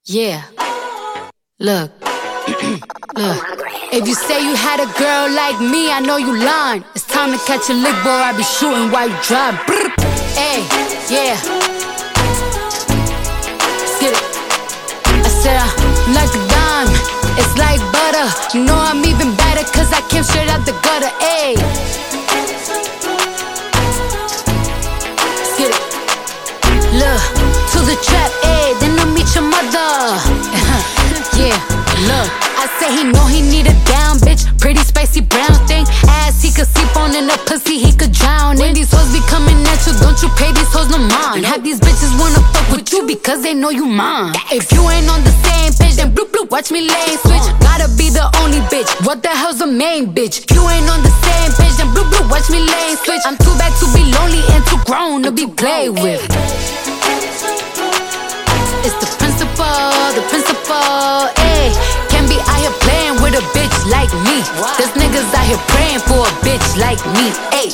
Yeah, look, look. If you say you had a girl like me, I know you lying. It's time to catch a lick, boy. I be shooting while you drive. Hey, yeah. Let's get it. I said I'm like a dime, it's like butter. You know I'm even better, cause I came straight out the gutter. Ayy. Let's get it. Look, to the trap, ayy, then I'll meet your mother. Yeah, look, I say he know he need a down bitch, pretty spicy brown thing. Ass he could sleep on and a pussy he could drown in. When these hoes be coming at you, don't you pay these hoes no mind. Have these bitches wanna fuck with you because they know you mine. If you ain't on the same page, then bloop bloop, watch me lane switch. Gotta be the only bitch, what the hell's the main bitch? You ain't on the same page, then bloop bloop, watch me lane switch. I'm too bad to be lonely and too grown to be played with. It's the principal, ayy. Can't be out here playing with a bitch like me. There's niggas out here praying for a bitch like me, ayy.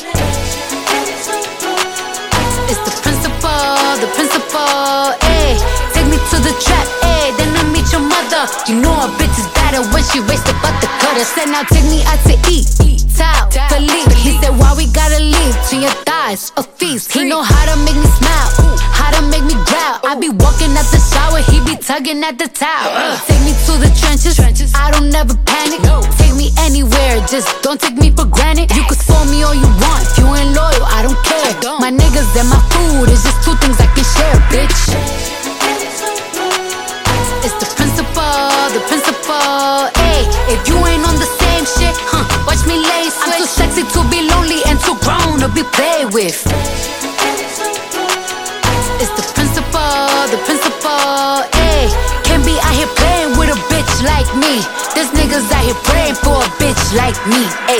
It's the principal, ayy. Take me to the trap, ayy, then I meet your mother. You know a bitch is better when she raised the butter cutter. Said now take me out to eat, Tal, Philippe. He said why we gotta leave to your thighs, a feast. He know how to make me smile, how to make me growl. I be walking out the shower, he be tugging at the towel. Take me to the trenches, I don't never panic. Take me anywhere, just don't take me for granted. You could spoil me all you want, if you ain't loyal, I don't care. My niggas and my food is just two things I can share, bitch. It's the principal, ayy. If you ain't on the same shit, watch me lay switch. I'm too sexy to be lonely and too grown to be played with. It's the principal, ayy. Can't be out here playing with a bitch like me. There's niggas out here praying for a bitch like me.